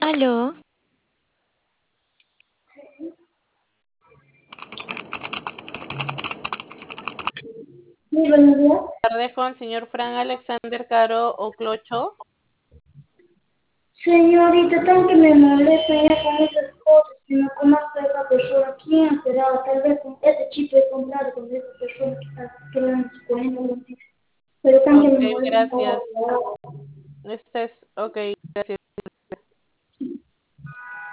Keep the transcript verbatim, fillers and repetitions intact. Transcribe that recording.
Aló, Muy buenos días. Tardes con el señor Fran Alexander Caro Oclocho. Señorita, tan que me molesta ya con esas cosas, que no conozco a esa persona. ¿Quién será? Tal vez con ese chip he comprado con esa persona que está que le dan cuarenta minutos. Pero tan que Ok, me molesta. gracias. Este es, ok, gracias.